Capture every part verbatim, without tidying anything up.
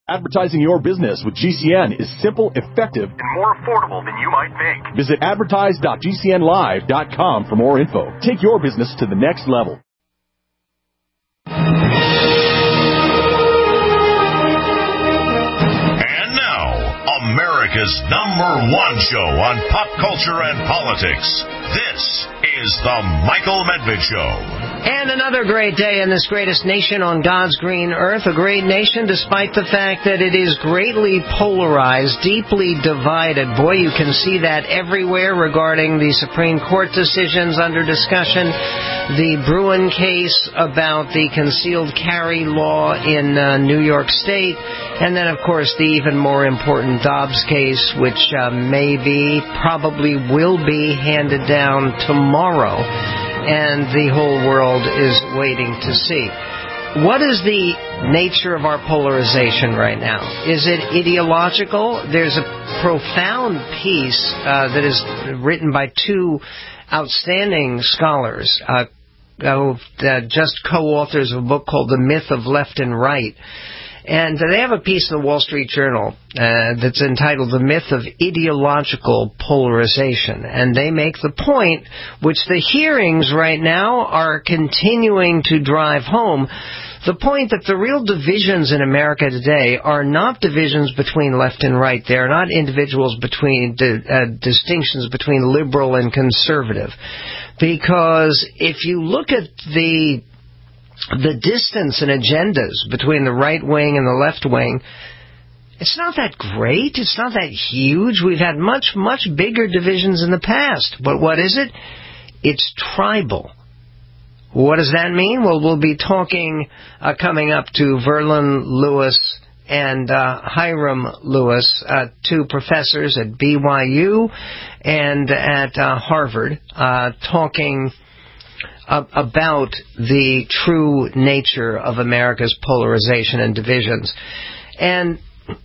Advertising your business with G C N is simple, effective, and more affordable than you might think. Visit advertise dot g c n live dot com for more info. Take your business to the next level. And now, America's number one show on pop culture and politics. This is The Michael Medved Show. And another great day in this greatest nation on God's green earth. A great nation despite the fact that it is greatly polarized, deeply divided. Boy, you can see that everywhere regarding the Supreme Court decisions under discussion, the Bruen case about the concealed carry law in uh, New York State, and then, of course, the even more important Dobbs case, which uh, may be, probably will be handed down tomorrow. And the whole world is waiting to see. What is the nature of our polarization right now? Is it ideological? There's a profound piece uh, that is written by two outstanding scholars, uh, uh, just co-authors of a book called The Myth of Left and Right. And they have a piece in the Wall Street Journal uh, that's entitled The Myth of Ideological Polarization. And they make the point, which the hearings right now are continuing to drive home, the point that the real divisions in America today are not divisions between left and right. They are not individuals between uh, distinctions between liberal and conservative. Because if you look at the the distance and agendas between the right wing and the left wing, it's not that great. It's not that huge. We've had much, much bigger divisions in the past. But what is it? It's tribal. What does that mean? Well, we'll be talking uh, coming up to Verlin Lewis and uh, Hiram Lewis, uh, two professors at B Y U and at uh, Harvard, uh, talking about the true nature of America's polarization and divisions. And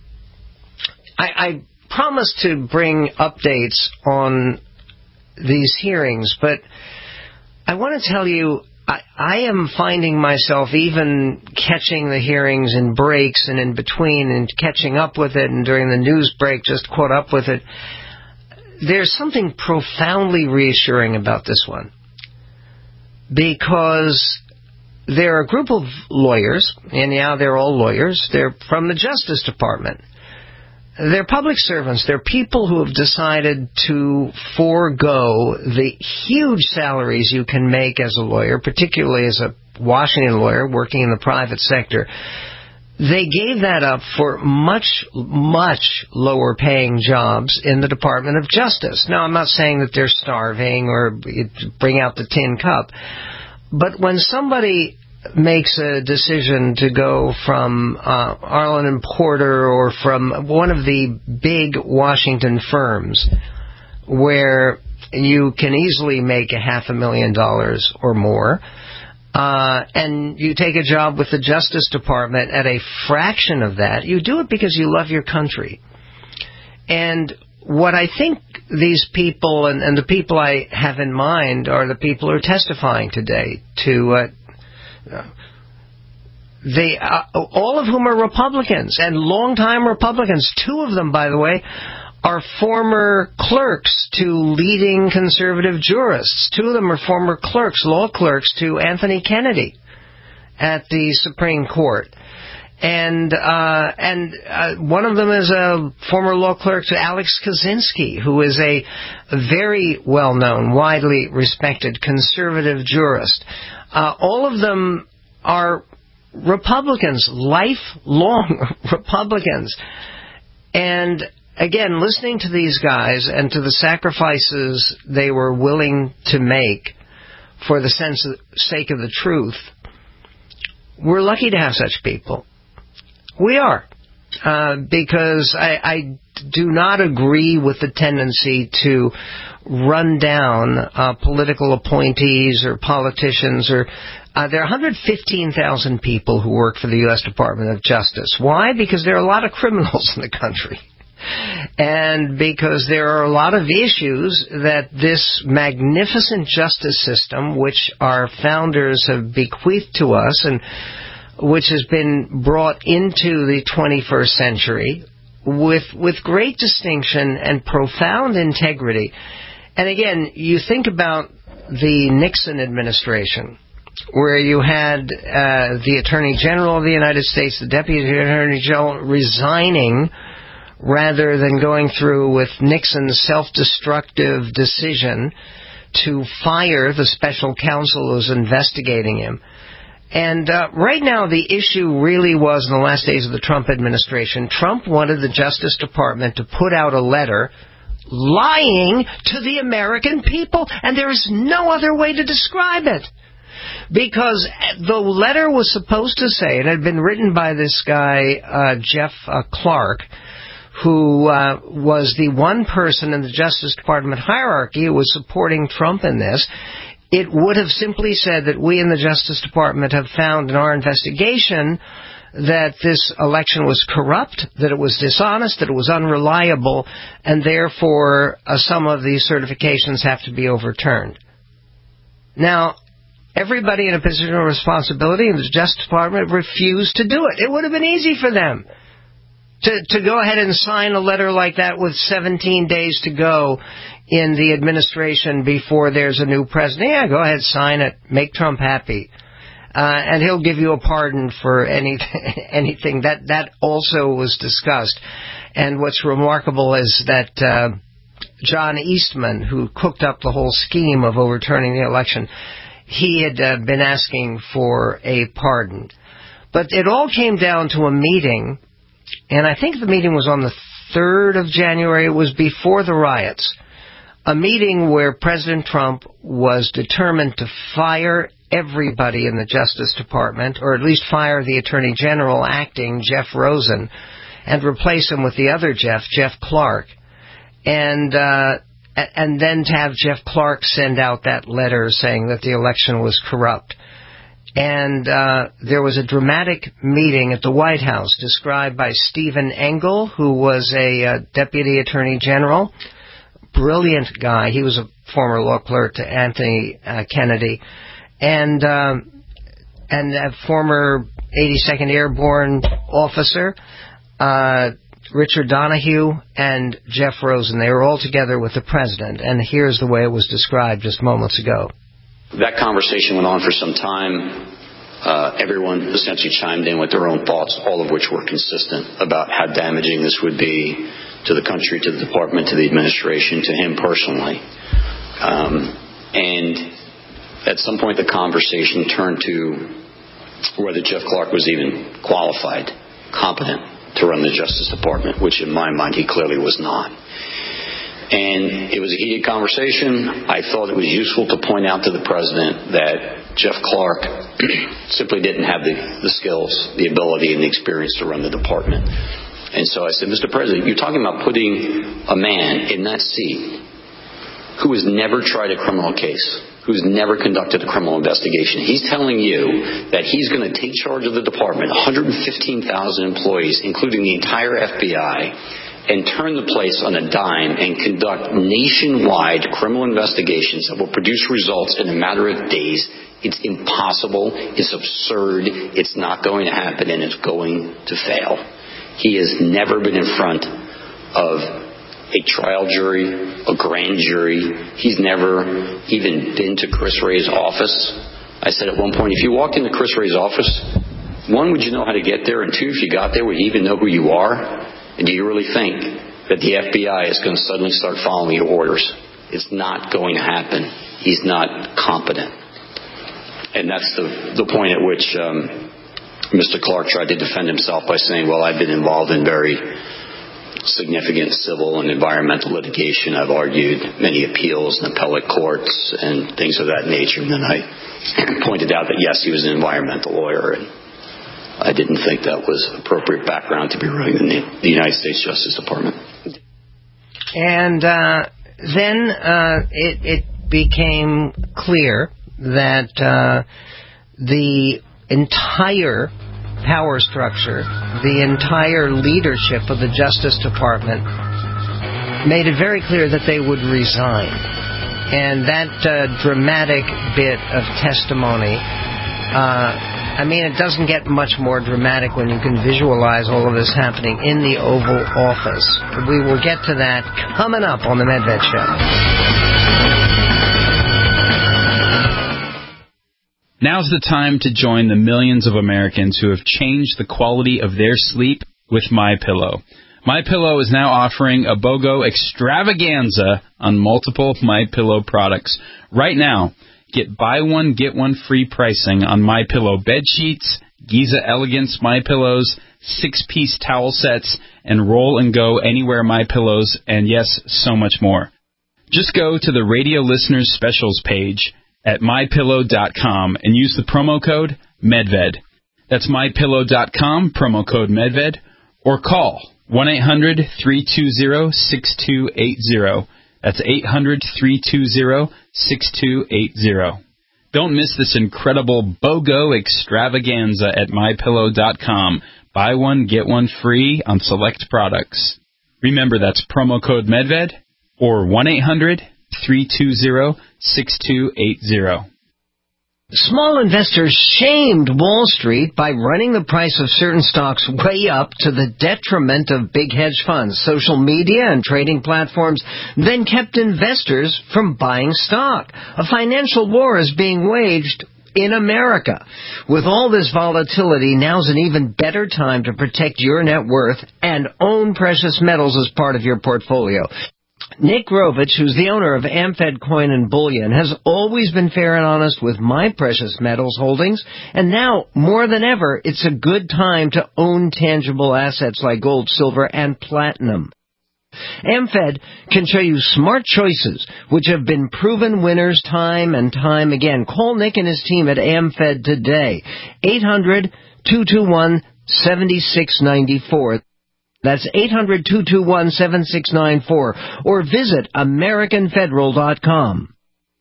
I, I promised to bring updates on these hearings, but I want to tell you, I, I am finding myself even catching the hearings in breaks and in between and catching up with it, and during the news break just caught up with it. There's something profoundly reassuring about this one. Because they're a group of lawyers, and yeah, they're all lawyers. They're from the Justice Department. They're public servants. They're people who have decided to forego the huge salaries you can make as a lawyer, particularly as a Washington lawyer working in the private sector. They gave that up for much, much lower paying jobs in the Department of Justice. Now, I'm not saying that they're starving or bring out the tin cup, but when somebody makes a decision to go from uh, Arlen and Porter or from one of the big Washington firms where you can easily make a half a million dollars or more, Uh, and you take a job with the Justice Department at a fraction of that, you do it because you love your country. And what I think these people and, and the people I have in mind are the people who are testifying today to, uh, they, uh, all of whom are Republicans and longtime Republicans. Two of them, by the way, are former clerks to leading conservative jurists. Two of them are former clerks, law clerks to Anthony Kennedy at the Supreme Court. And uh, and uh, one of them is a former law clerk to Alex Kaczynski, who is a very well-known, widely respected conservative jurist. Uh, all of them are Republicans, lifelong Republicans. And again, listening to these guys and to the sacrifices they were willing to make for the sense of, sake of the truth, we're lucky to have such people. We are. Uh, because I, I do not agree with the tendency to run down uh, political appointees or politicians. Or uh, there are one hundred fifteen thousand people who work for the U S Department of Justice. Why? Because there are a lot of criminals in the country. And because there are a lot of issues that this magnificent justice system, which our founders have bequeathed to us, and which has been brought into the twenty-first century with with great distinction and profound integrity. And again, you think about the Nixon administration, where you had uh, the Attorney General of the United States, the Deputy Attorney General, resigning rather than going through with Nixon's self-destructive decision to fire the special counsel who was investigating him. And uh, right now, the issue really was, in the last days of the Trump administration, Trump wanted the Justice Department to put out a letter lying to the American people, and there is no other way to describe it. Because the letter was supposed to say, it had been written by this guy, uh, Jeff uh, Clark, who uh, was the one person in the Justice Department hierarchy who was supporting Trump in this. It would have simply said that we in the Justice Department have found in our investigation that this election was corrupt, that it was dishonest, that it was unreliable, and therefore uh, some of these certifications have to be overturned. Now, everybody in a position of responsibility in the Justice Department refused to do it. It would have been easy for them to, to go ahead and sign a letter like that with seventeen days to go in the administration before there's a new president. Yeah, go ahead, sign it. Make Trump happy. Uh, and he'll give you a pardon for any, anything. That that also was discussed. And what's remarkable is that uh, John Eastman, who cooked up the whole scheme of overturning the election, he had uh, been asking for a pardon. But it all came down to a meeting, and I think the meeting was on the third of January. It was before the riots. A meeting where President Trump was determined to fire everybody in the Justice Department, or at least fire the Attorney General acting, Jeff Rosen, and replace him with the other Jeff, Jeff Clark. And uh, and then to have Jeff Clark send out that letter saying that the election was corrupt. And uh, there was a dramatic meeting at the White House described by Stephen Engel, who was a uh, Deputy Attorney General. Brilliant guy. He was a former law clerk to Anthony uh, Kennedy. And um, and a former eighty-second Airborne officer, uh, Richard Donahue, and Jeff Rosen. They were all together with the president. And here's the way it was described just moments ago. That conversation went on for some time. Uh, everyone essentially chimed in with their own thoughts, all of which were consistent about how damaging this would be to the country, to the department, to the administration, to him personally. Um, and at some point the conversation turned to whether Jeff Clark was even qualified, competent to run the Justice Department, which in my mind he clearly was not. And it was a heated conversation. I thought it was useful to point out to the president that Jeff Clark simply didn't have the, the skills, the ability, and the experience to run the department. And so I said, Mister President, you're talking about putting a man in that seat who has never tried a criminal case, who's never conducted a criminal investigation. He's telling you that he's going to take charge of the department, one hundred fifteen thousand employees, including the entire F B I, and turn the place on a dime and conduct nationwide criminal investigations that will produce results in a matter of days. It's impossible. It's absurd. It's not going to happen, and it's going to fail. He has never been in front of a trial jury, a grand jury. He's never even been to Chris Wray's office. I said at one point, if you walked into Chris Wray's office, one, would you know how to get there? And two, if you got there, would you even know who you are? And do you really think that the F B I is going to suddenly start following your orders? It's not going to happen. He's not competent. And that's the, the point at which um, Mister Clark tried to defend himself by saying, well, I've been involved in very significant civil and environmental litigation. I've argued many appeals in appellate courts and things of that nature. And then I pointed out that, yes, he was an environmental lawyer, and I didn't think that was appropriate background to be running the, the United States Justice Department. And uh, then uh, it, it became clear that uh, the entire power structure, the entire leadership of the Justice Department made it very clear that they would resign. And that uh, dramatic bit of testimony uh, I mean, it doesn't get much more dramatic when you can visualize all of this happening in the Oval Office. We will get to that coming up on the Medved Show. Now's the time to join the millions of Americans who have changed the quality of their sleep with MyPillow. MyPillow is now offering a BOGO extravaganza on multiple MyPillow products. Right now, get buy one, get one free pricing on MyPillow bed sheets, Giza Elegance MyPillows, six-piece towel sets, and Roll and Go Anywhere MyPillows, and yes, so much more. Just go to the Radio Listeners Specials page at my pillow dot com and use the promo code MEDVED. That's my pillow dot com, promo code MEDVED, or call one eight hundred, three two zero, six two eight zero. That's eight hundred, three two zero, six two eight zero. Don't miss this incredible BOGO extravaganza at my pillow dot com. Buy one, get one free on select products. Remember, that's promo code MEDVED or one eight hundred, three two zero, six two eight zero. Small investors shamed Wall Street by running the price of certain stocks way up to the detriment of big hedge funds. Social media and trading platforms then kept investors from buying stock. A financial war is being waged in America. With all this volatility, now's an even better time to protect your net worth and own precious metals as part of your portfolio. Nick Rovich, who's the owner of Amfed Coin and Bullion, has always been fair and honest with my precious metals holdings, and now, more than ever, it's a good time to own tangible assets like gold, silver, and platinum. Amfed can show you smart choices, which have been proven winners time and time again. Call Nick and his team at Amfed today, eight hundred, two two one, seven six nine four. That's eight hundred, two two one, seven six nine four, or visit American Federal dot com.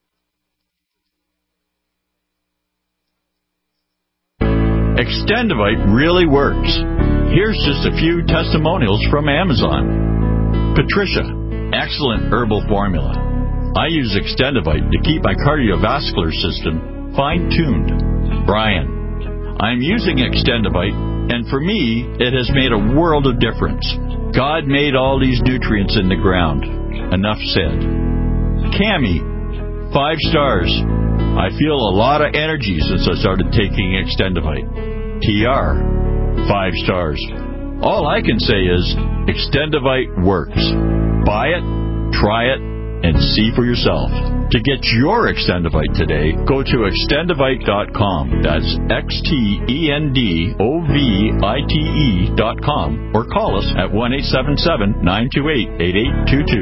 Extendivite really works. Here's just a few testimonials from Amazon. Patricia, excellent herbal formula. I use Extendivite to keep my cardiovascular system fine-tuned. Brian, I'm using Extendivite, and for me, it has made a world of difference. God made all these nutrients in the ground. Enough said. Cammie, five stars. I feel a lot of energy since I started taking Extendivite. T R, five stars. All I can say is Extendivite works. Buy it, try it, and see for yourself. To get your Extendivite today, go to extendivite dot com. That's X T E N D O V I T E dot com. Or call us at one eight seven seven, nine two eight, eight eight two two.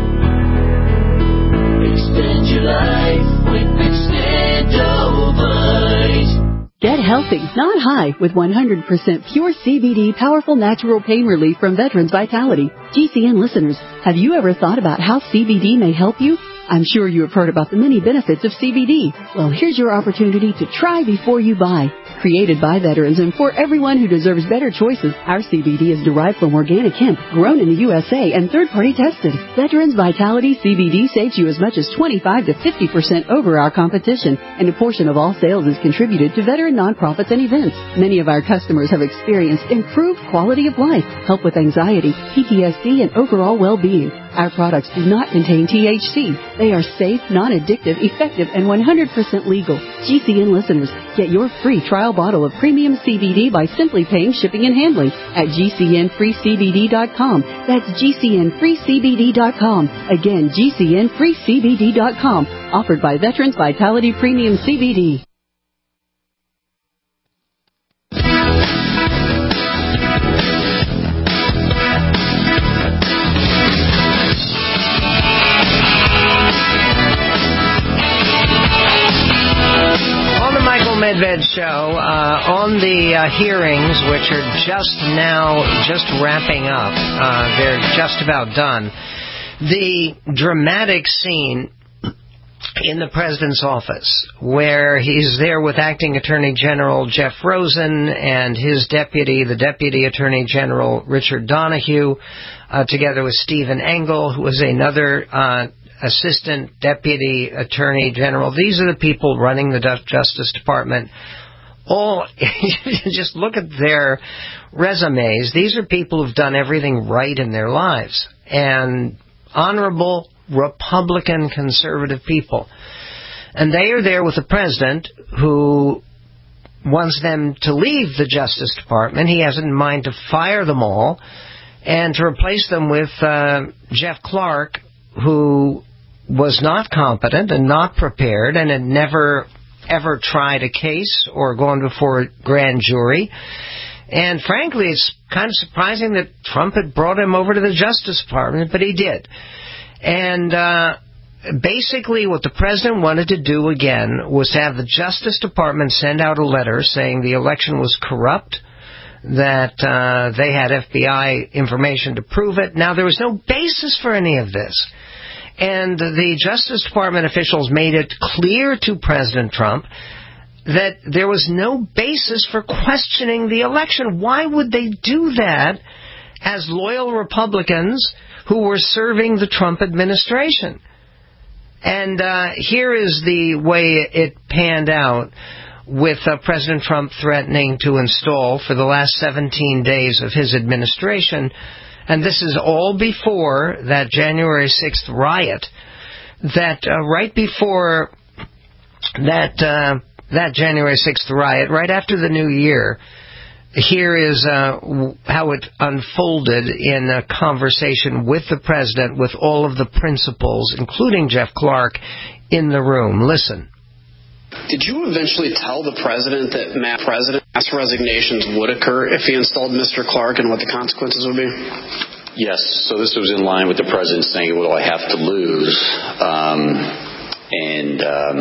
Extend your life with Extendivite. Get healthy, not high, with one hundred percent pure C B D powerful natural pain relief from Veterans Vitality. G C N listeners, have you ever thought about how C B D may help you? I'm sure you have heard about the many benefits of C B D. Well, here's your opportunity to try before you buy. Created by veterans and for everyone who deserves better choices, our C B D is derived from organic hemp, grown in the U S A and third-party tested. Veterans Vitality C B D saves you as much as twenty-five to fifty percent over our competition, and a portion of all sales is contributed to veteran nonprofits and events. Many of our customers have experienced improved quality of life, help with anxiety, P T S D, and overall well-being. Our products do not contain T H C. They are safe, non-addictive, effective, and one hundred percent legal. G C N listeners, get your free trial bottle of premium C B D by simply paying shipping and handling at G C N free C B D dot com. That's G C N free C B D dot com. Again, G C N free C B D dot com. Offered by Veterans Vitality Premium C B D. Medved Show, uh, on the uh, hearings, which are just now, just wrapping up, uh, they're just about done, the dramatic scene in the president's office, where he's there with Acting Attorney General Jeff Rosen and his deputy, the Deputy Attorney General Richard Donahue, uh, together with Stephen Engel, who was another uh Assistant Deputy Attorney General. These are the people running the Justice Department. all, just look at their resumes. These are people who've done everything right in their lives. And honorable Republican conservative people. And they are there with a president who wants them to leave the Justice Department. He has it in mind to fire them all and to replace them with uh, Jeff Clark, who was not competent and not prepared and had never ever tried a case or gone before a grand jury. And frankly, it's kind of surprising that Trump had brought him over to the Justice Department, but he did. And uh, basically what the president wanted to do again was to have the Justice Department send out a letter saying the election was corrupt, that uh, they had F B I information to prove it. Now, there was no basis for any of this. And the Justice Department officials made it clear to President Trump that there was no basis for questioning the election. Why would they do that as loyal Republicans who were serving the Trump administration? And uh, here is the way it panned out, with uh, President Trump threatening to install for the last seventeen days of his administration. And this is all before that January sixth riot, that uh, right before that uh, that January sixth riot, right after the New Year, here is uh, how it unfolded in a conversation with the president, with all of the principals, including Jeff Clark, in the room. Listen. Did you eventually tell the president that mass president mass resignations would occur if he installed Mister Clark, and what the consequences would be? Yes. So this was in line with the president saying, what do I have to lose? Um, and um,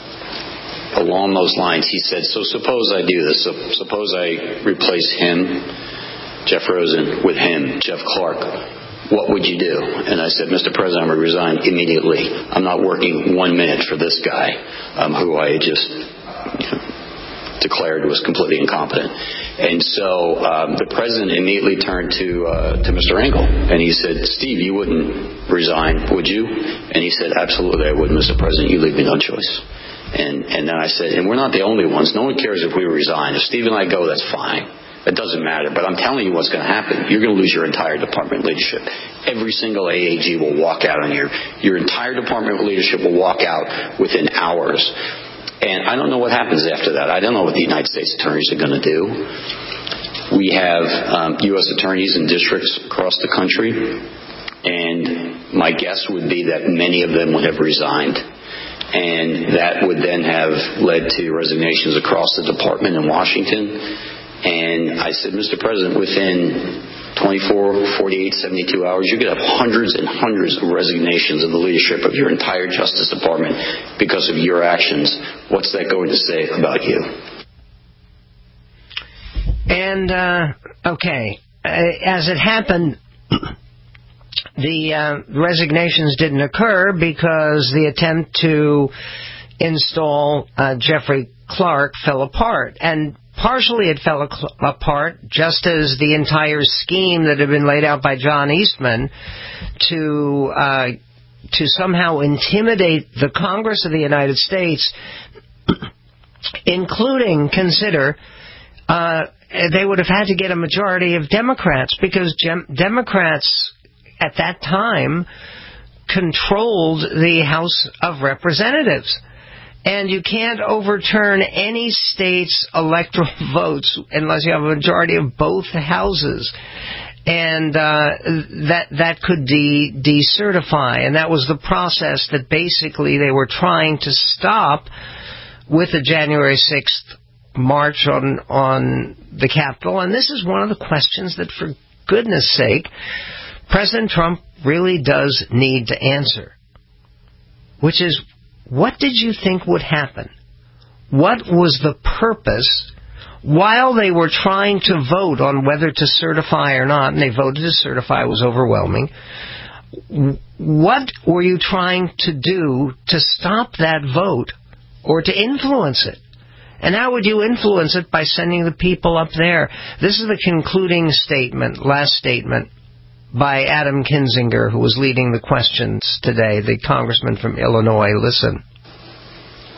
along those lines, he said, so suppose I do this. So suppose I replace him, Jeff Rosen, with him, Jeff Clark. What would you do? And I said, Mister President, I would resign immediately. I'm not working one minute for this guy, um, who I just you know, declared was completely incompetent. And so um, the president immediately turned to uh, to Mister Engel, and he said, Steve, you wouldn't resign, would you? And he said, absolutely I would, Mister President. You leave me no choice. And, and then I said, and we're not the only ones. No one cares if we resign. If Steve and I go, that's fine. It doesn't matter, but I'm telling you what's going to happen. You're going to lose your entire department leadership. Every single A A G will walk out on you. Your entire department leadership will walk out within hours. And I don't know what happens after that. I don't know what the United States attorneys are going to do. We have um, U S attorneys in districts across the country, and my guess would be that many of them would have resigned. And that would then have led to resignations across the department in Washington. And I said, Mister President, within twenty-four, forty-eight, seventy-two hours, you could have hundreds and hundreds of resignations of the leadership of your entire Justice Department because of your actions. What's that going to say about you? And, uh, okay, as it happened, the uh, resignations didn't occur because the attempt to install uh, Jeffrey Clark fell apart. And partially it fell apart just as the entire scheme that had been laid out by John Eastman to uh, to somehow intimidate the Congress of the United States, including, consider, uh, they would have had to get a majority of Democrats, because Gem- Democrats at that time controlled the House of Representatives. And you can't overturn any state's electoral votes unless you have a majority of both houses. And uh, that that could de- decertify. And that was the process that basically they were trying to stop with the January sixth march on, on the Capitol. And this is one of the questions that, for goodness sake, President Trump really does need to answer, which is, what did you think would happen? What was the purpose while they were trying to vote on whether to certify or not, and they voted to certify, it was overwhelming. What were you trying to do to stop that vote or to influence it? And how would you influence it? By sending the people up there. This is the concluding statement, last statement, by Adam Kinzinger, who was leading the questions today, the congressman from Illinois. Listen.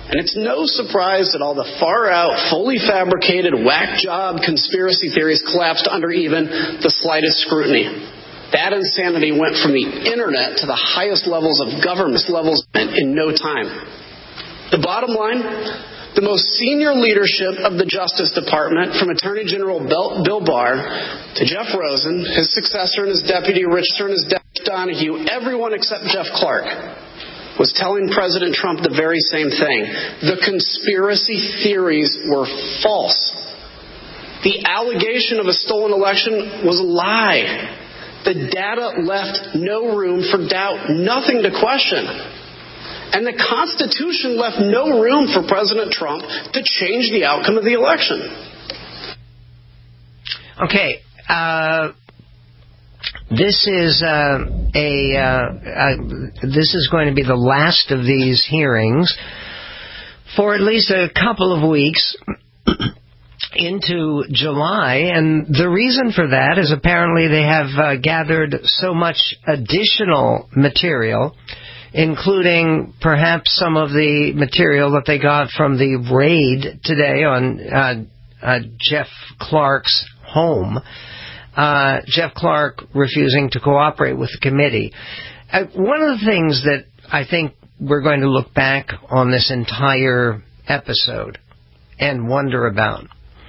And it's no surprise that all the far-out, fully fabricated, whack-job conspiracy theories collapsed under even the slightest scrutiny. That insanity went from the internet to the highest levels of government levels in no time. The bottom line, the most senior leadership of the Justice Department, from Attorney General Bill Barr to Jeff Rosen, his successor and his deputy Richardson, his deputy Donahue, everyone except Jeff Clark, was telling President Trump the very same thing. The conspiracy theories were false. The allegation of a stolen election was a lie. The data left no room for doubt, nothing to question. And the Constitution left no room for President Trump to change the outcome of the election. Okay. Uh, this is uh, a uh, uh, this is going to be the last of these hearings for at least a couple of weeks into July, and the reason for that is apparently they have uh, gathered so much additional material, including perhaps some of the material that they got from the raid today on uh, uh, Jeff Clark's home. Uh, Jeff Clark refusing to cooperate with the committee. Uh, one of the things that I think we're going to look back on this entire episode and wonder about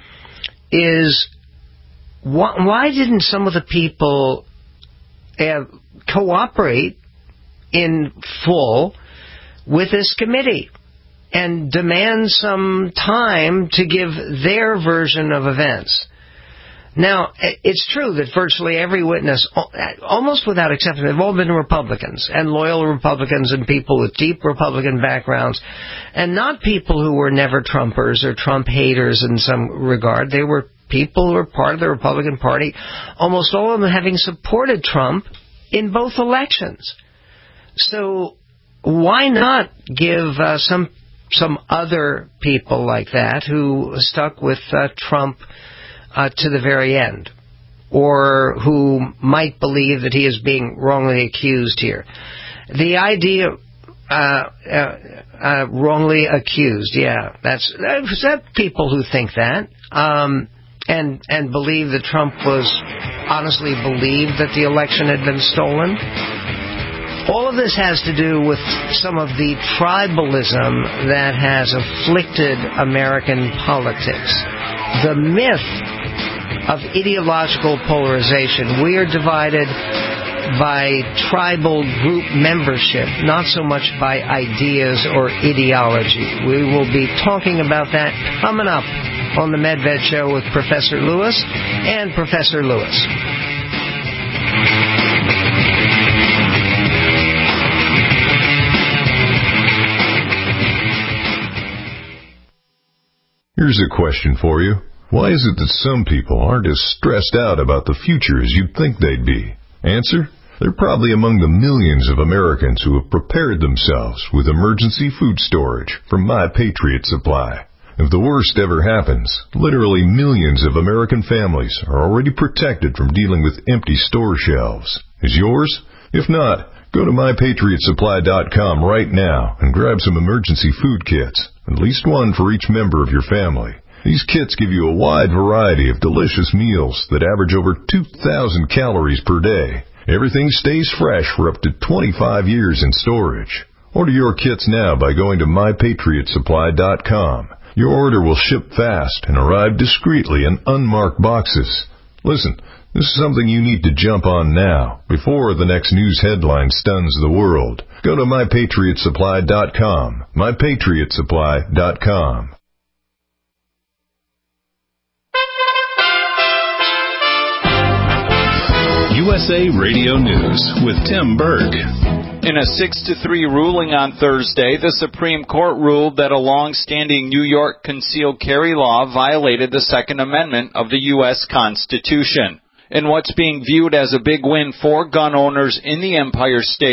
is wh- why didn't some of the people uh, cooperate in full with this committee and demand some time to give their version of events? Now, it's true that virtually every witness, almost without exception, they've all been Republicans, and loyal Republicans and people with deep Republican backgrounds, and not people who were never Trumpers or Trump haters in some regard. They were people who were part of the Republican Party, almost all of them having supported Trump in both elections. So why not give uh, some some other people like that who stuck with uh, Trump Uh, to the very end, or who might believe that he is being wrongly accused here? The idea, uh, uh, uh, wrongly accused, yeah, that's, that's that people who think that, um, and and believe that Trump was honestly believed that the election had been stolen. All of this has to do with some of the tribalism that has afflicted American politics. The myth of ideological polarization. We are divided by tribal group membership, not so much by ideas or ideology. We will be talking about that coming up on the MedVed Show with Professor Lewis and Professor Lewis. Here's a question for you. Why is it that some people aren't as stressed out about the future as you'd think they'd be? Answer: they're probably among the millions of Americans who have prepared themselves with emergency food storage from My Patriot Supply. If the worst ever happens, literally millions of American families are already protected from dealing with empty store shelves. Is yours? If not, go to my patriot supply dot com right now and grab some emergency food kits, at least one for each member of your family. These kits give you a wide variety of delicious meals that average over two thousand calories per day. Everything stays fresh for up to twenty-five years in storage. Order your kits now by going to my patriot supply dot com. Your order will ship fast and arrive discreetly in unmarked boxes. Listen, this is something you need to jump on now, before the next news headline stuns the world. Go to my patriot supply dot com. my patriot supply dot com. U S A Radio News with Tim Berg. In a six to three ruling on Thursday, the Supreme Court ruled that a long-standing New York concealed carry law violated the Second Amendment of the U S Constitution. In what's being viewed as a big win for gun owners in the Empire State,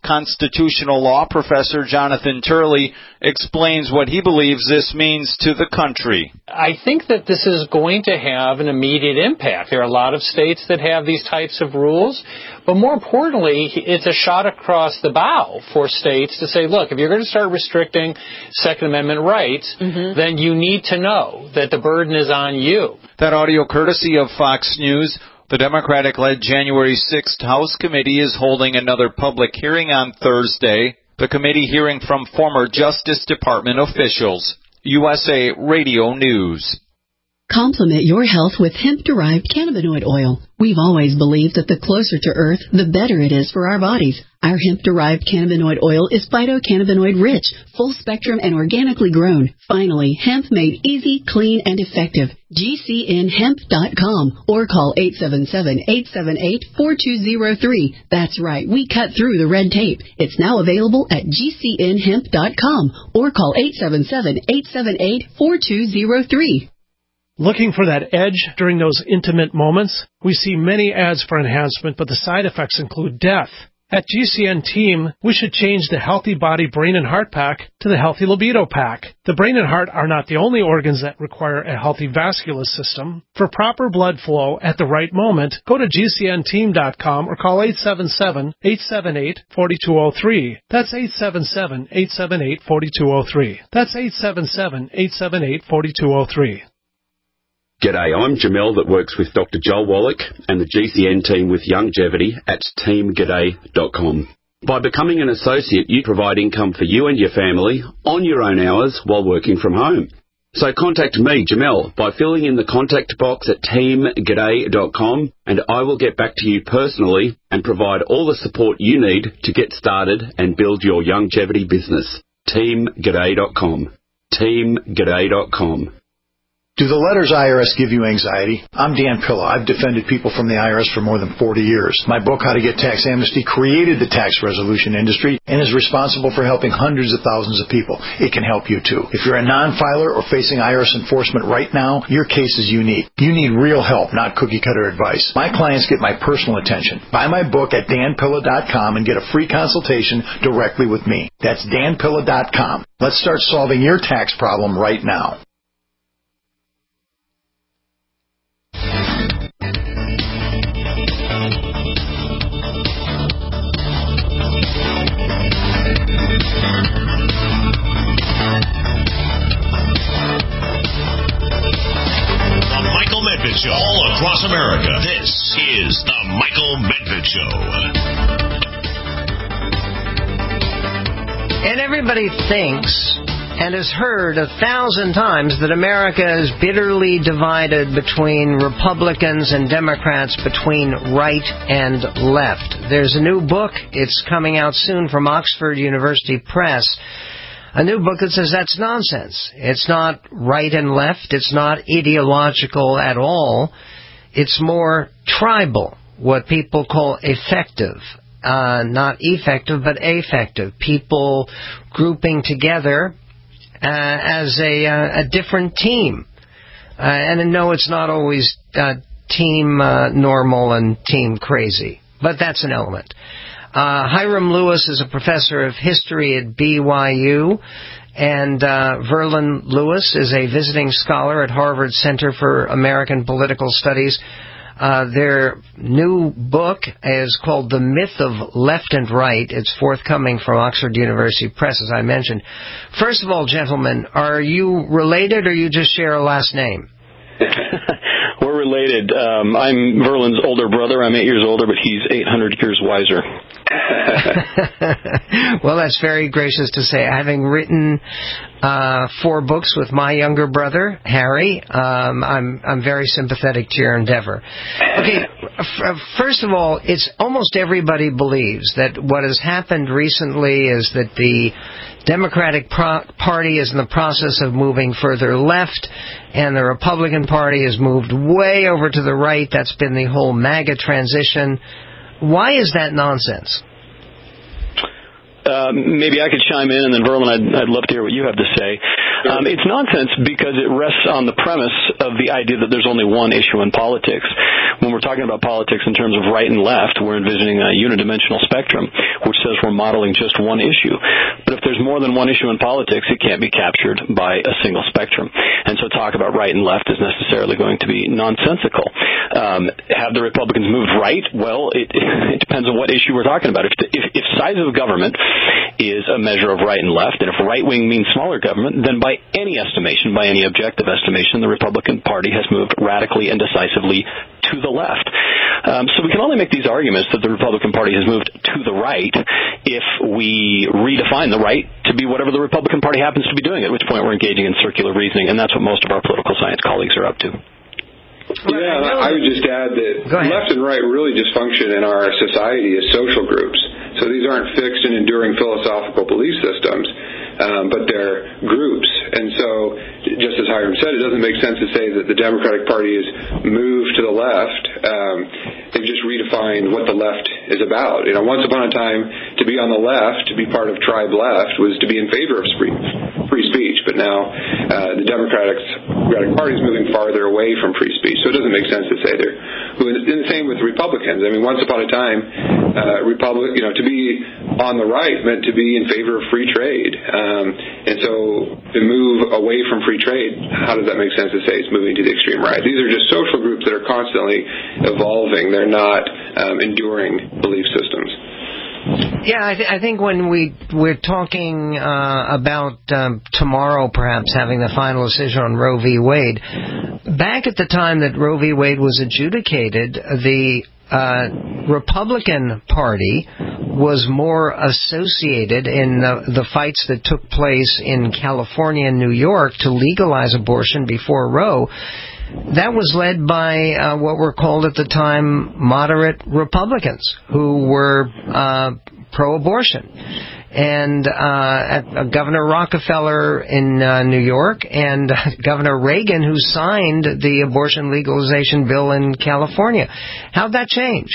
constitutional law professor Jonathan Turley explains what he believes this means to the country. I think that this is going to have an immediate impact. There are a lot of states that have these types of rules, but more importantly, it's a shot across the bow for states to say, look, if you're going to start restricting Second Amendment rights, mm-hmm. then you need to know that the burden is on you. That audio courtesy of Fox News. The Democratic-led January sixth House Committee is holding another public hearing on Thursday. The committee hearing from former Justice Department officials. U S A Radio News. Complement your health with hemp-derived cannabinoid oil. We've always believed that the closer to Earth, the better it is for our bodies. Our hemp-derived cannabinoid oil is phytocannabinoid-rich, full-spectrum, and organically grown. Finally, hemp made easy, clean, and effective. G C N hemp dot com or call eight seven seven, eight seven eight, four two zero three. That's right, we cut through the red tape. It's now available at G C N hemp dot com or call eight seven seven, eight seven eight, four two zero three. Looking for that edge during those intimate moments? We see many ads for enhancement, but the side effects include death. At G C N Team, we should change the Healthy Body, Brain, and Heart Pack to the Healthy Libido Pack. The brain and heart are not the only organs that require a healthy vascular system. For proper blood flow at the right moment, go to G C N team dot com or call eight seven seven, eight seven eight, four two zero three. That's eight seven seven, eight seven eight, four two zero three. That's eight seven seven, eight seven eight, four two zero three. G'day, I'm Jamel that works with Doctor Joel Wallach and the G C N team with Longevity at team g'day dot com. By becoming an associate, you provide income for you and your family on your own hours while working from home. So contact me, Jamel, by filling in the contact box at team g'day dot com, and I will get back to you personally and provide all the support you need to get started and build your longevity business. team g'day dot com. team g'day dot com. Do the letters I R S give you anxiety? I'm Dan Pilla. I've defended people from the I R S for more than forty years. My book, How to Get Tax Amnesty, created the tax resolution industry and is responsible for helping hundreds of thousands of people. It can help you, too. If you're a non-filer or facing I R S enforcement right now, your case is unique. You need real help, not cookie-cutter advice. My clients get my personal attention. Buy my book at dan pilla dot com and get a free consultation directly with me. That's dan pilla dot com. Let's start solving your tax problem right now. Show all across America. This is the Michael Medved Show. And everybody thinks and has heard a thousand times that America is bitterly divided between Republicans and Democrats, between right and left. There's a new book. It's coming out soon from Oxford University Press. A new book that says that's nonsense. It's not right and left. It's not ideological at all. It's more tribal, what people call effective. Uh, not effective, but affective. People grouping together uh, as a, uh, a different team. Uh, and no, it's not always uh, team uh, normal and team crazy. But that's an element. Uh, Hiram Lewis is a professor of history at B Y U, and uh, Verlin Lewis is a visiting scholar at Harvard Center for American Political Studies. Uh, their new book is called The Myth of Left and Right. It's forthcoming from Oxford University Press, as I mentioned. First of all, gentlemen, are you related or you just share a last name? We're related. Um, I'm Verlin's older brother. I'm eight years older, but he's eight hundred years wiser. Well, that's very gracious to say. Having written uh, four books with my younger brother, Harry, um, I'm I'm very sympathetic to your endeavor. Okay, f- first of all, it's almost everybody believes that what has happened recently is that the Democratic pro- Party is in the process of moving further left, and the Republican Party has moved way over to the right. That's been the whole MAGA transition. Why is that nonsense? Uh, maybe I could chime in, and then Verlin, I'd, I'd love to hear what you have to say. Um, it's nonsense because it rests on the premise of the idea that there's only one issue in politics. When we're talking about politics in terms of right and left, we're envisioning a unidimensional spectrum, which says we're modeling just one issue. But if there's more than one issue in politics, it can't be captured by a single spectrum. And so talk about right and left is necessarily going to be nonsensical. Um, have the Republicans moved right? Well, it, it depends on what issue we're talking about. If, the, if, if size of government is a measure of right and left, and if right-wing means smaller government, then by any estimation, by any objective estimation, the Republican Party has moved radically and decisively to the left. Um, so we can only make these arguments that the Republican Party has moved to the right if we redefine the right to be whatever the Republican Party happens to be doing, at which point we're engaging in circular reasoning, and that's what most of our political science colleagues are up to. Yeah, and I would just add that left and right really just function in our society as social groups. So these aren't fixed and enduring philosophical belief systems, um, but they're groups. And so, just as Hiram said, it doesn't make sense to say that the Democratic Party has moved to the left. Um, they've just redefined what the left is about. You know, once upon a time, to be on the left, to be part of tribe left, was to be in favor of free, free speech. But now uh, the Democratic, Democratic Party is moving farther away from free speech. So it doesn't make sense to say they're. And the same with Republicans. I mean, once upon a time, uh, Republic, you know, to be on the right meant to be in favor of free trade. Um, and so to move away from free trade, how does that make sense to say it's moving to the extreme right? These are just social groups that are constantly evolving. They're not um, enduring belief systems. Yeah, I, th- I think when we we're talking uh, about um, tomorrow, perhaps having the final decision on Roe v. Wade, back at the time that Roe v. Wade was adjudicated, the uh, Republican Party was more associated in the, the fights that took place in California and New York to legalize abortion before Roe. That was led by uh, what were called at the time moderate Republicans who were uh, pro-abortion. And uh, Governor Rockefeller in uh, New York and uh, Governor Reagan, who signed the abortion legalization bill in California. How'd that change?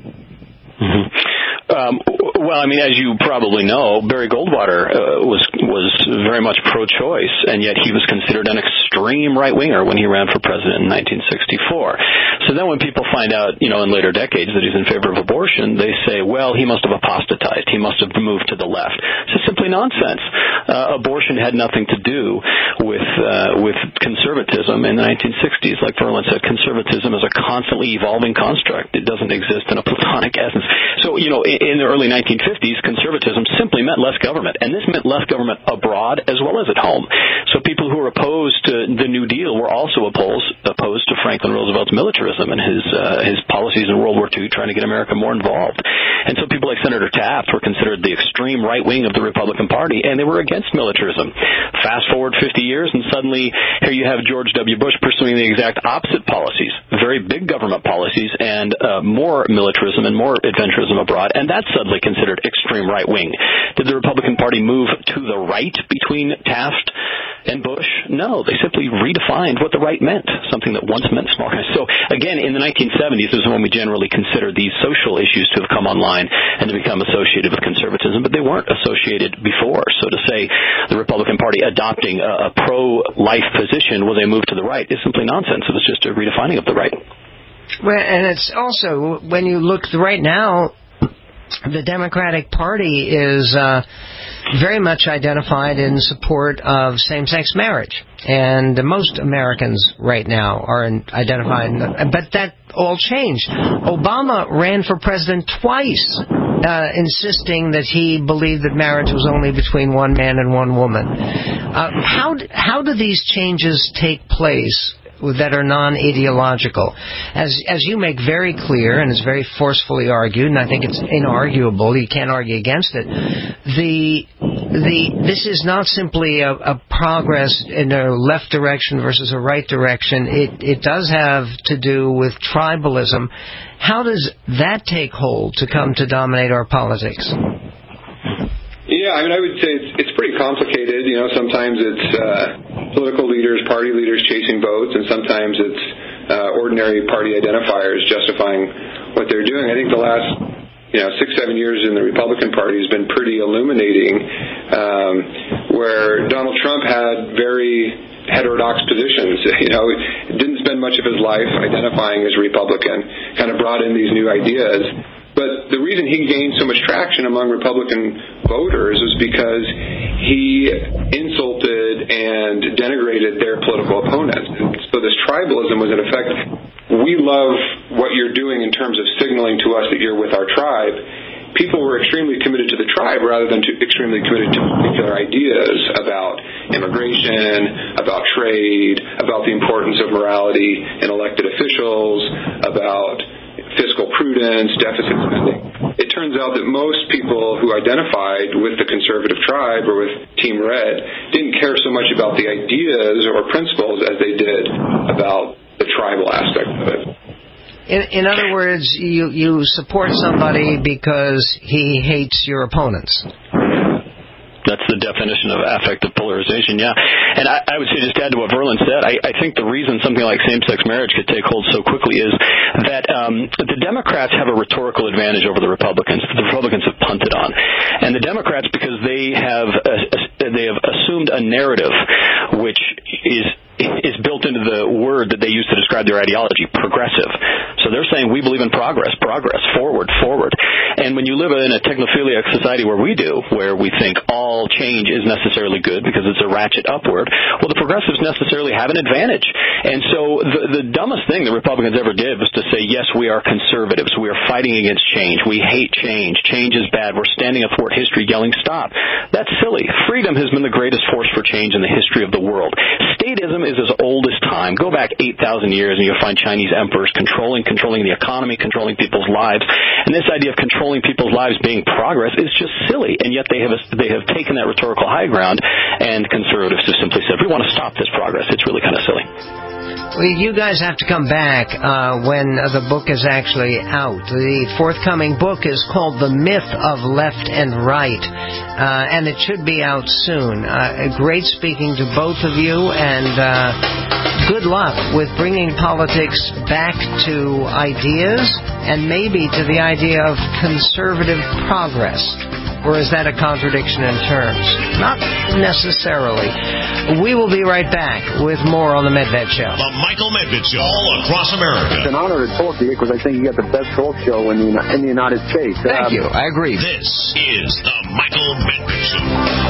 Mm-hmm. Um, well, I mean, as you probably know, Barry Goldwater uh, was was very much pro-choice, and yet he was considered an extreme right-winger when he ran for president in nineteen sixty-four. So then when people find out, you know, in later decades that he's in favor of abortion, they say, well, he must have apostatized. He must have moved to the left. It's just simply nonsense. Uh, abortion had nothing to do with uh, with conservatism in the nineteen sixties. Like Verlin said, conservatism is a constantly evolving construct. It doesn't exist in a platonic essence. So, you know, in the early nineteen fifties, conservatism simply meant less government, and this meant less government abroad as well as at home. So people who were opposed to the New Deal were also opposed opposed to Franklin Roosevelt's militarism and his uh, his policies in World War Two, trying to get America more involved. And so people like Senator Taft were considered the extreme right wing of the Republican Party, and they were against militarism. Fast forward fifty years, and suddenly here you have George W. Bush pursuing the exact opposite policies, very big government policies, and uh, more militarism and more adventurism abroad, and that's suddenly considered extreme right wing. Did the Republican Party move to the right between Taft and Bush? No, they simply redefined what the right meant, something that once meant small. So again, in the nineteen seventies is when we generally consider these social issues to have come online and to become associated with conservatism, but they weren't associated before. So to say the Republican Party adopting a, a pro-life position when they moved to the right is simply nonsense. It was just a redefining of the right. Well, and it's also, when you look right now, the Democratic Party is uh, very much identified in support of same-sex marriage. And most Americans right now are in, identified in the, but that all changed. Obama ran for president twice, uh, insisting that he believed that marriage was only between one man and one woman. Uh, how, how do these changes take place that are non-ideological? As as you make very clear, and it's very forcefully argued, and I think it's inarguable, you can't argue against it, the the this is not simply a, a progress in a left direction versus a right direction. It it does have to do with tribalism. How does that take hold to come to dominate our politics? Yeah, I mean, I would say it's, it's pretty complicated. You know, sometimes it's uh, political leaders, party leaders chasing votes, and sometimes it's uh, ordinary party identifiers justifying what they're doing. I think the last, you know, six, seven years in the Republican Party has been pretty illuminating, um, where Donald Trump had very heterodox positions. You know, didn't spend much of his life identifying as Republican, kind of brought in these new ideas. But the reason he gained so much traction among Republican voters was because he insulted and denigrated their political opponents. So this tribalism was in effect, we love what you're doing in terms of signaling to us that you're with our tribe. People were extremely committed to the tribe rather than to extremely committed to particular ideas about immigration, about trade, about the importance of morality in elected officials, about fiscal prudence, deficit spending. It turns out that most people who identified with the conservative tribe or with Team Red didn't care so much about the ideas or principles as they did about the tribal aspect of it. In, in other words, you, you support somebody because he hates your opponents. That's the definition of affective polarization, yeah. And I, I would say, just to add to what Verlin said, I, I think the reason something like same-sex marriage could take hold so quickly is that um, the Democrats have a rhetorical advantage over the Republicans that the Republicans have punted on. And the Democrats, because they have uh, they have assumed a narrative which is is built into the word that they use to describe their ideology, progressive. So they're saying we believe in progress, progress, forward, forward. And when you live in a technophiliac society where we do, where we think all change is necessarily good because it's a ratchet upward, well, the progressives necessarily have an advantage. And so the, the dumbest thing the Republicans ever did was to say, yes, we are conservatives. We are fighting against change. We hate change. Change is bad. We're standing up for history yelling stop. That's silly. Freedom has been the greatest force for change in the history of the world. Statism is as old as time. Go back eight thousand years and you'll find Chinese emperors controlling, controlling the economy, controlling people's lives. And this idea of controlling people's lives being progress is just silly. And yet they have they have taken that rhetorical high ground, and conservatives have simply said, we want to stop this progress. It's really kind of silly. Well, you guys have to come back uh, when the book is actually out. The forthcoming book is called The Myth of Left and Right, uh, and it should be out soon. Uh, great speaking to both of you, and uh, good luck with bringing politics back to ideas and maybe to the idea of conservative progress. Or is that a contradiction in terms? Not necessarily. We will be right back with more on The Medved Show. The Michael Medved Show, all across America. It's an honor to talk to you because I think you got the best talk show in the, in the United States. Thank um, you. I agree. This is The Michael Medved Show.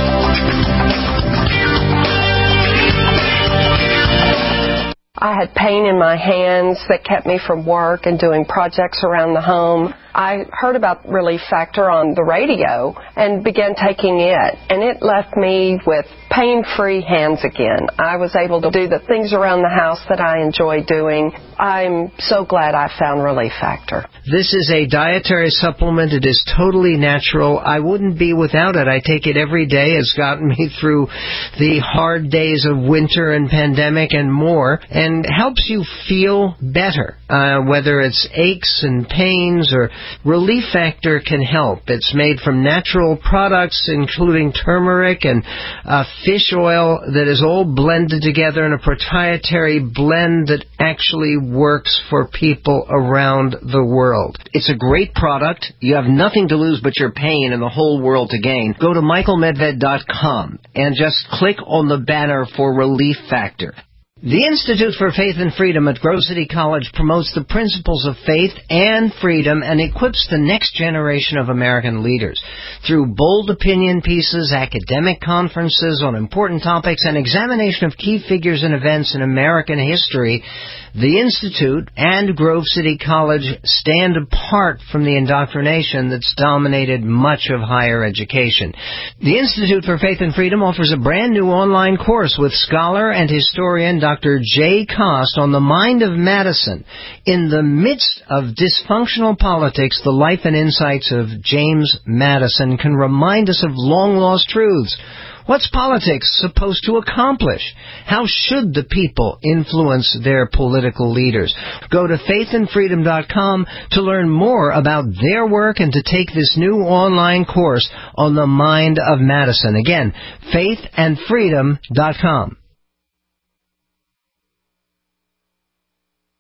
I had pain in my hands that kept me from work and doing projects around the home. I heard about Relief Factor on the radio and began taking it, and it left me with pain-free hands again. I was able to do the things around the house that I enjoy doing. I'm so glad I found Relief Factor. This is a dietary supplement. It is totally natural. I wouldn't be without it. I take it every day. It's gotten me through the hard days of winter and pandemic and more, and helps you feel better, uh, whether it's aches and pains or Relief Factor can help. It's made from natural products, including turmeric and uh, fish oil that is all blended together in a proprietary blend that actually works for people around the world. It's a great product. You have nothing to lose but your pain and the whole world to gain. Go to michael medved dot com and just click on the banner for Relief Factor. The Institute for Faith and Freedom at Grove City College promotes the principles of faith and freedom and equips the next generation of American leaders. Through bold opinion pieces, academic conferences on important topics, and examination of key figures and events in American history, the Institute and Grove City College stand apart from the indoctrination that's dominated much of higher education. The Institute for Faith and Freedom offers a brand new online course with scholar and historian Doctor Jay Cost on the mind of Madison. In the midst of dysfunctional politics, the life and insights of James Madison can remind us of long-lost truths. What's politics supposed to accomplish? How should the people influence their political leaders? Go to faith and freedom dot com to learn more about their work and to take this new online course on the mind of Madison. Again, faith and freedom dot com.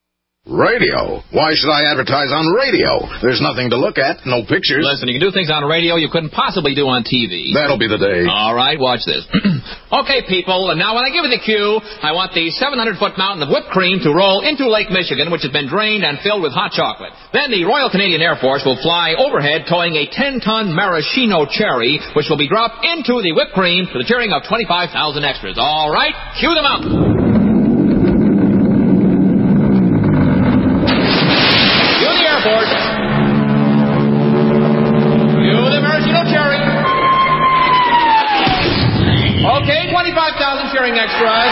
Radio? Why should I advertise on radio? There's nothing to look at, no pictures. Listen, you can do things on radio you couldn't possibly do on T V. That'll be the day. All right, watch this. Okay, people, and now when I give you the cue, I want the seven hundred foot mountain of whipped cream to roll into Lake Michigan, which has been drained and filled with hot chocolate. Then the Royal Canadian Air Force will fly overhead towing a ten ton maraschino cherry, which will be dropped into the whipped cream to the cheering of twenty-five thousand extras. All right, cue the mountain. Okay, twenty-five thousand cheering extras.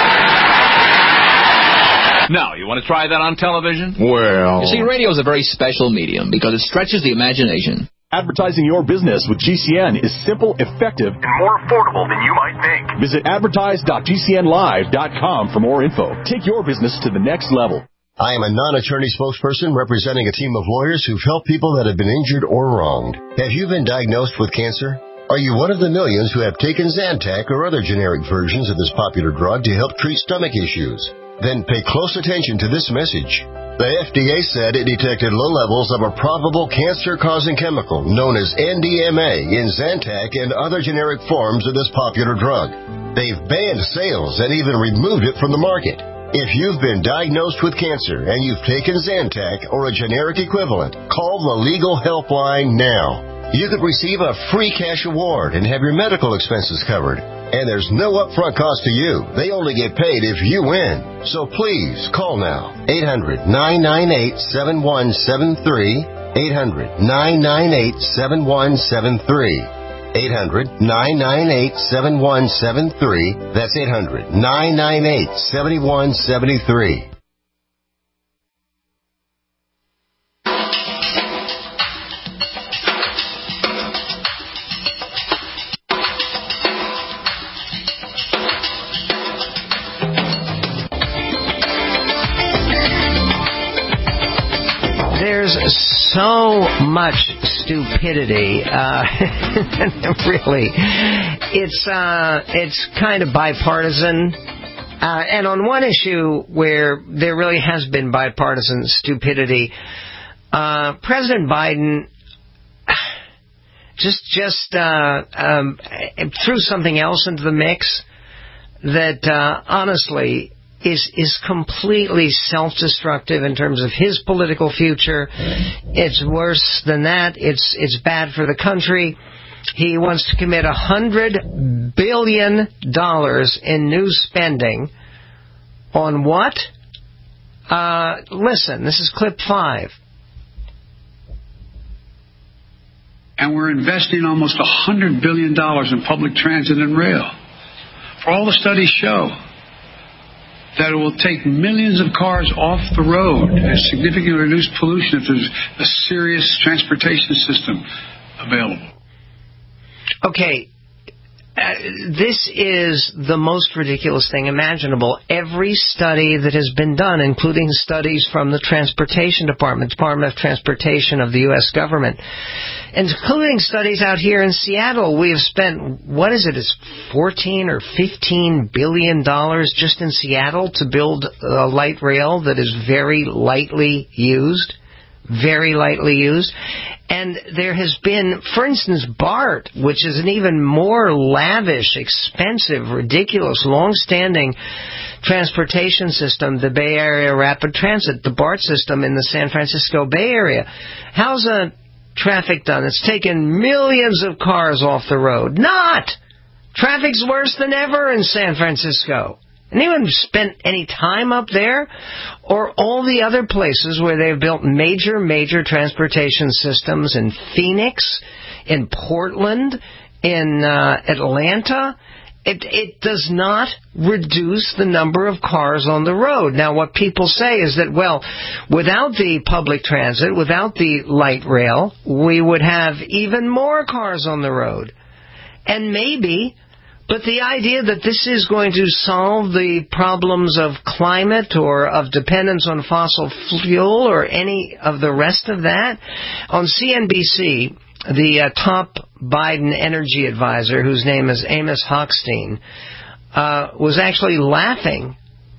Now, you want to try that on television? Well... You see, radio is a very special medium because it stretches the imagination. Advertising your business with G C N is simple, effective, and more affordable than you might think. Visit advertise dot G C N live dot com for more info. Take your business to the next level. I am a non-attorney spokesperson representing a team of lawyers who've helped people that have been injured or wronged. Have you been diagnosed with cancer? Are you one of the millions who have taken Zantac or other generic versions of this popular drug to help treat stomach issues? Then pay close attention to this message. The F D A said it detected low levels of a probable cancer-causing chemical known as N D M A in Zantac and other generic forms of this popular drug. They've banned sales and even removed it from the market. If you've been diagnosed with cancer and you've taken Zantac or a generic equivalent, call the Legal Helpline now. You could receive a free cash award and have your medical expenses covered. And there's no upfront cost to you. They only get paid if you win. So please, call now. eight hundred, nine nine eight, seven one seven three. eight hundred, nine nine eight, seven one seven three. eight hundred, nine nine eight, seven one seven three. That's eight hundred, nine nine eight, seven one seven three. There's so much stupidity. Uh, really, it's uh, it's kind of bipartisan. Uh, and on one issue where there really has been bipartisan stupidity, uh, President Biden just just uh, um, threw something else into the mix that uh, honestly is is completely self-destructive in terms of his political future. It's worse than that. It's it's bad for the country. He wants to commit a hundred billion dollars in new spending on what? Uh, listen, this is clip five. And we're investing almost a hundred billion dollars in public transit and rail. For all the studies show that it will take millions of cars off the road and significantly reduce pollution if there's a serious transportation system available. Okay, uh, this is the most ridiculous thing imaginable. Every study that has been done, including studies from the Transportation Department, Department of Transportation of the U S government, including studies out here in Seattle, we have spent, what is it, it's fourteen or fifteen billion dollars just in Seattle to build a light rail that is very lightly used, very lightly used. And there has been, for instance, BART, which is an even more lavish, expensive, ridiculous, long-standing transportation system, the Bay Area Rapid Transit, the BART system in the San Francisco Bay Area. How's a traffic done? It's taken millions of cars off the road. Not! Traffic's worse than ever in San Francisco. Anyone spent any time up there? Or all the other places where they've built major, major transportation systems in Phoenix, in Portland, in uh, Atlanta? It, it does not reduce the number of cars on the road. Now, what people say is that, well, without the public transit, without the light rail, we would have even more cars on the road. And maybe... But the idea that this is going to solve the problems of climate or of dependence on fossil fuel or any of the rest of that, on C N B C, the uh, top Biden energy advisor, whose name is Amos Hochstein, uh, was actually laughing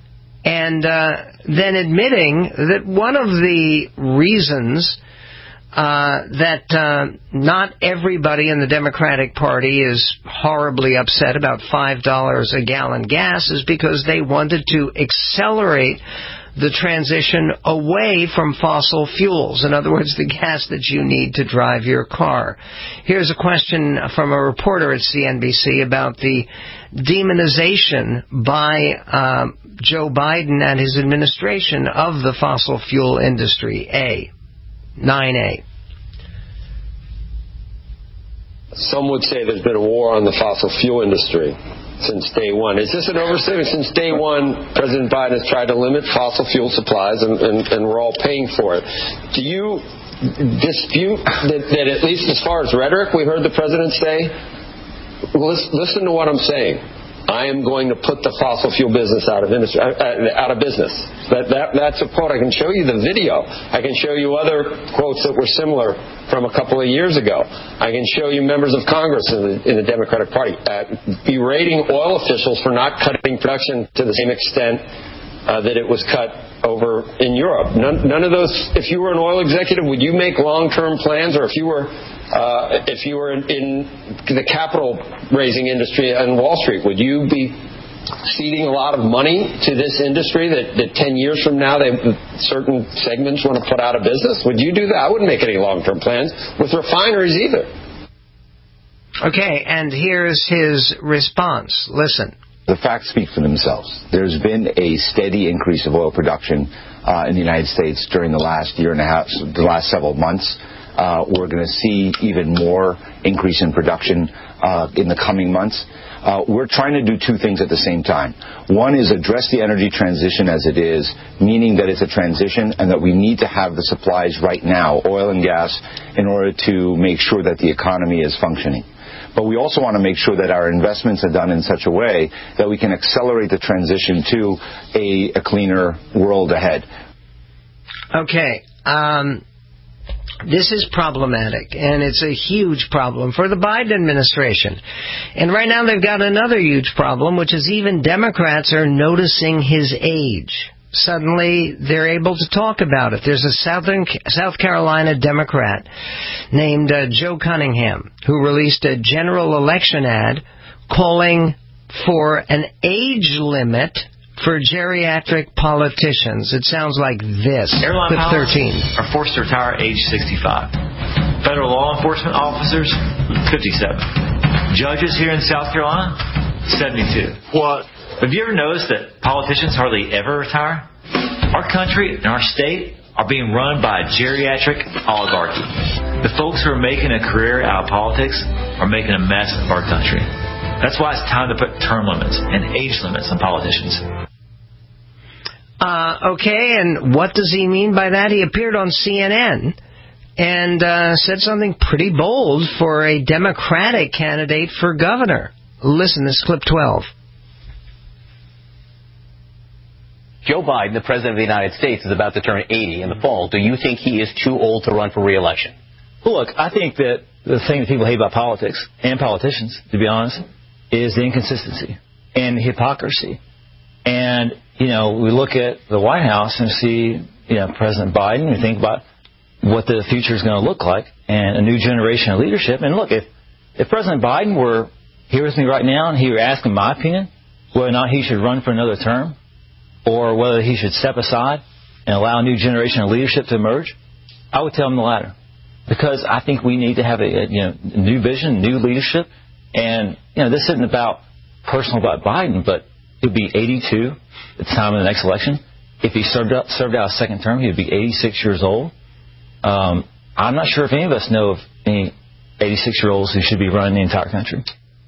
and uh, then admitting that one of the reasons uh, that uh, not everybody in the Democratic Party is horribly upset about five dollars a gallon gas is because they wanted to accelerate the transition away from fossil fuels. In other words, the gas that you need to drive your car. Here's a question from a reporter at C N B C about the demonization by um, Joe Biden and his administration of the fossil fuel industry. A. nine A. Some would say there's been a war on the fossil fuel industry since day one. Is this an overstatement? Since day one, President Biden has tried to limit fossil fuel supplies, and, and, and we're all paying for it. Do you dispute that, that at least as far as rhetoric, we heard the president say, listen to what I'm saying. I am going to put the fossil fuel business out of industry, uh, out of business. That, that, that's a quote. I can show you the video. I can show you other quotes that were similar from a couple of years ago. I can show you members of Congress in the, in the Democratic Party uh, berating oil officials for not cutting production to the same extent uh, that it was cut over in Europe. None, none of those. If you were an oil executive, would you make long-term plans, or if you were Uh, if you were in, in the capital raising industry on Wall Street, would you be ceding a lot of money to this industry that, that ten years from now they, certain segments want to put out of business? Would you do that? I wouldn't make any long-term plans with refineries either. Okay, and here's his response. Listen. The facts speak for themselves. There's been a steady increase of oil production uh, in the United States during the last year and a half, the last several months. Uh, we're going to see even more increase in production uh, in the coming months. Uh, we're trying to do two things at the same time. One is address the energy transition as it is, meaning that it's a transition and that we need to have the supplies right now, oil and gas, in order to make sure that the economy is functioning. But we also want to make sure that our investments are done in such a way that we can accelerate the transition to a, a cleaner world ahead. Okay. Um This is problematic, and it's a huge problem for the Biden administration. And right now they've got another huge problem, which is even Democrats are noticing his age. Suddenly, they're able to talk about it. There's a Southern South Carolina Democrat named uh, Joe Cunningham who released a general election ad calling for an age limit for geriatric politicians. It sounds like this. Airline Clip pilots thirteen. are forced to retire at age sixty-five. Federal law enforcement officers, fifty-seven. Judges here in South Carolina, seventy-two. What? Have you ever noticed that politicians hardly ever retire? Our country and our state are being run by a geriatric oligarchy. The folks who are making a career out of politics are making a mess of our country. That's why it's time to put term limits and age limits on politicians. Uh, okay, and what does he mean by that? He appeared on C N N and uh, said something pretty bold for a Democratic candidate for governor. Listen, this is clip twelve. Joe Biden, the President of the United States, is about to turn eighty in the fall. Do you think he is too old to run for re-election? Well, look, I think that the thing that people hate about politics and politicians, to be honest, is the inconsistency and hypocrisy. And, you know, we look at the White House and see, you know, President Biden, we think about what the future is going to look like and a new generation of leadership. And look, if, if President Biden were here with me right now and he were asking my opinion whether or not he should run for another term or whether he should step aside and allow a new generation of leadership to emerge, I would tell him the latter. Because I think we need to have a, a you know new vision, new leadership, and you know this isn't about personal about Biden, but he'd be eighty-two at the time of the next election. If he served out served out a second term, he would be eighty-six years old. Um, I'm not sure if any of us know of any eighty-six-year-olds who should be running the entire country.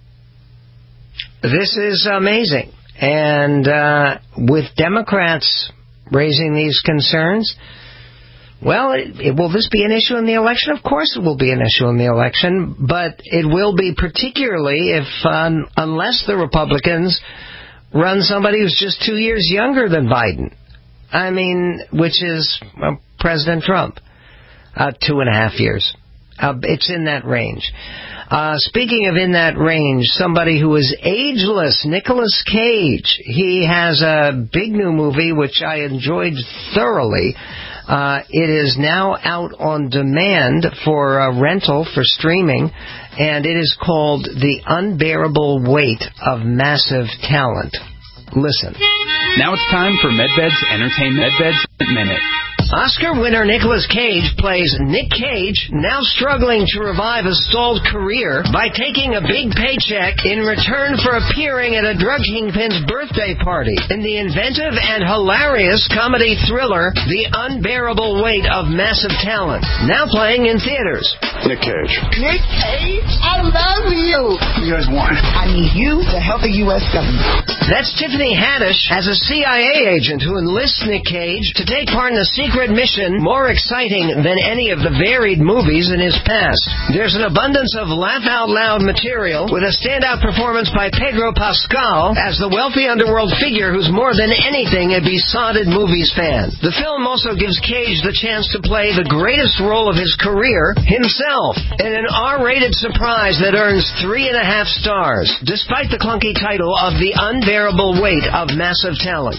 This is amazing, and uh, with Democrats raising these concerns. Well, it, it, will this be an issue in the election? Of course it will be an issue in the election, but it will be particularly if, um, unless the Republicans run somebody who's just two years younger than Biden. I mean, which is uh, President Trump. Uh, two and a half years. Uh, it's in that range. Uh, speaking of in that range, somebody who is ageless, Nicolas Cage. He has a big new movie which I enjoyed thoroughly. Uh, it is now out on demand for uh, rental, for streaming, and it is called The Unbearable Weight of Massive Talent. Listen. Now it's time for MedBed's Entertainment MedBed's Minute. Oscar winner Nicolas Cage plays Nick Cage, now struggling to revive a stalled career by taking a big paycheck in return for appearing at a drug kingpin's birthday party in the inventive and hilarious comedy thriller The Unbearable Weight of Massive Talent, now playing in theaters. Nick Cage. Nick Cage, I love you. You guys want? I need you to help the U S government. That's Tiffany Haddish as a C I A agent who enlists Nick Cage to take part in a secret mission more exciting than any of the varied movies in his past. There's an abundance of laugh-out-loud material with a standout performance by Pedro Pascal as the wealthy underworld figure who's more than anything a besotted movies fan. The film also gives Cage the chance to play the greatest role of his career himself in an R-rated surprise that earns three and a half stars, despite the clunky title of The Unbearable Weight of Massive Talent.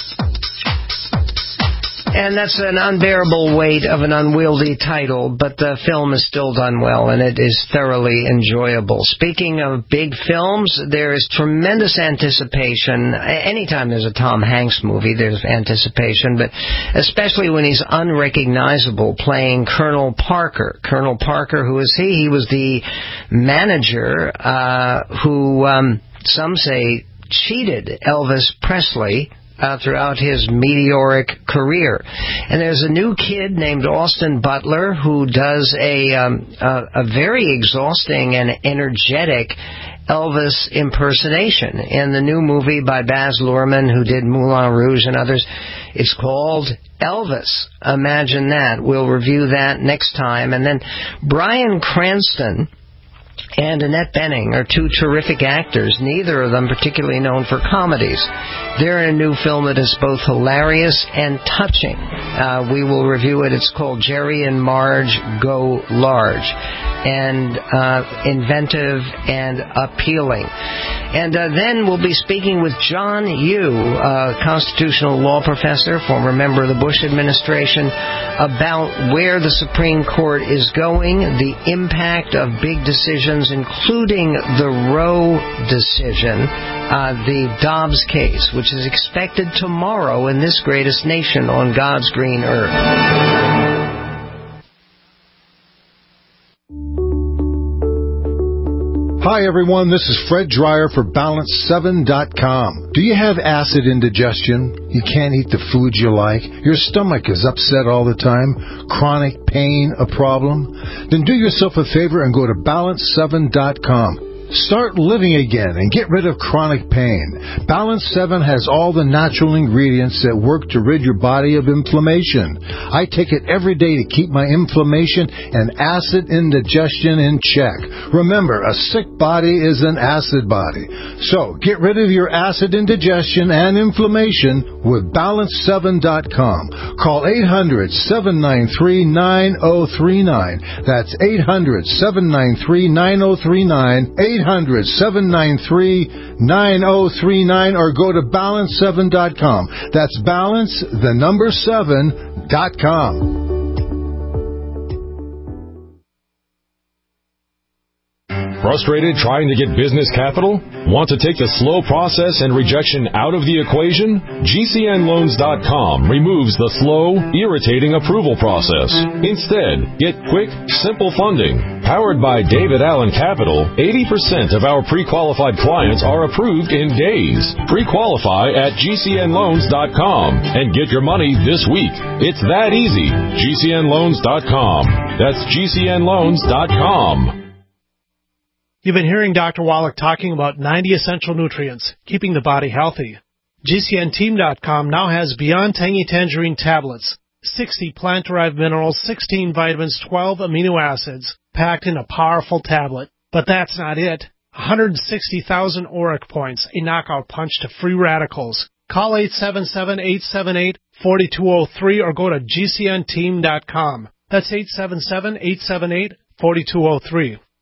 And that's an unbearable weight of an unwieldy title, but the film is still done well, and it is thoroughly enjoyable. Speaking of big films, there is tremendous anticipation. Anytime there's a Tom Hanks movie, there's anticipation, but especially when he's unrecognizable, playing Colonel Parker. Colonel Parker, who is he? He was the manager uh, who, um, some say, cheated Elvis Presley Uh, throughout his meteoric career. And there's a new kid named Austin Butler who does a, um, a, a very exhausting and energetic Elvis impersonation in the new movie by Baz Luhrmann, who did Moulin Rouge and others. It's called Elvis. Imagine that. We'll review that next time. And then Bryan Cranston and Annette Bening are two terrific actors, neither of them particularly known for comedies. They're in a new film that is both hilarious and touching. Uh, we will review it. It's called Jerry and Marge Go Large, and uh, inventive and appealing. And uh, then we'll be speaking with John Yoo, a constitutional law professor, former member of the Bush administration, about where the Supreme Court is going, the impact of big decisions, including the Roe decision, uh, the Dobbs case, which is expected tomorrow in this greatest nation on God's green earth. Hi everyone, this is Fred Dreyer for Balance seven dot com. Do you have acid indigestion? You can't eat the foods you like? Your stomach is upset all the time? Chronic pain a problem? Then do yourself a favor and go to Balance seven dot com. Start living again and get rid of chronic pain. Balance seven has all the natural ingredients that work to rid your body of inflammation. I take it every day to keep my inflammation and acid indigestion in check. Remember, a sick body is an acid body. So, get rid of your acid indigestion and inflammation with Balance seven dot com. Call eight hundred, seven nine three, nine oh three nine. That's eight hundred, seven nine three, nine oh three nine. eight hundred, seven nine three, nine oh three nine, or go to Balance seven dot com. That's Balance, the number seven, dot com. Frustrated trying to get business capital? Want to take the slow process and rejection out of the equation? G C N loans dot com removes the slow, irritating approval process. Instead, get quick, simple funding. Powered by David Allen Capital, eighty percent of our pre-qualified clients are approved in days. Pre-qualify at G C N loans dot com and get your money this week. It's that easy. G C N loans dot com. That's G C N loans dot com. You've been hearing Doctor Wallach talking about ninety essential nutrients, keeping the body healthy. G C N team dot com now has Beyond Tangy Tangerine tablets, sixty plant-derived minerals, sixteen vitamins, twelve amino acids, packed in a powerful tablet. But that's not it. one hundred sixty thousand auric points, a knockout punch to free radicals. Call eight seven seven, eight seven eight, four two zero three or go to G C N team dot com. That's eight seven seven, eight seven eight, four two zero three.